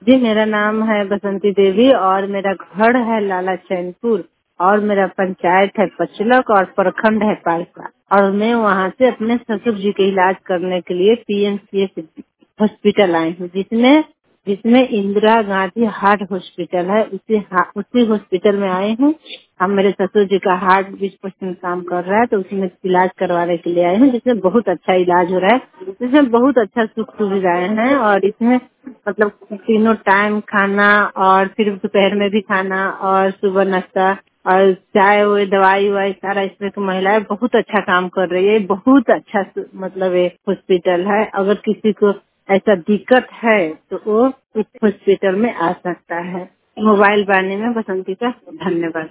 जी, मेरा नाम है बसंती देवी और मेरा घर है लाला चैनपुर और मेरा पंचायत है पचलक और प्रखंड है पारसा। और मैं वहाँ से अपने ससुर जी के इलाज करने के लिए पीएमसीएच हॉस्पिटल आई हूँ, जिसमें जिसमें इंदिरा गांधी हार्ट हॉस्पिटल है। उसी हॉस्पिटल में आई हूँ। अब मेरे ससुर जी का हार्ट 20% काम कर रहा है, तो उसमें इलाज करवाने के लिए आई हूँ, जिसमें बहुत अच्छा इलाज हो रहा है। इसमें बहुत अच्छा सुख सुविधाएं हैं और इसमें मतलब तीनों टाइम खाना और फिर दोपहर में भी खाना और सुबह नाश्ता और चाय वो दवाई वाई सारा इसमें की महिलाएं बहुत अच्छा काम कर रही है। बहुत अच्छा मतलब ये हॉस्पिटल है। अगर किसी को ऐसा दिक्कत है तो वो इस हॉस्पिटल में आ सकता है। मोबाइल बाने में बसंती का धन्यवाद।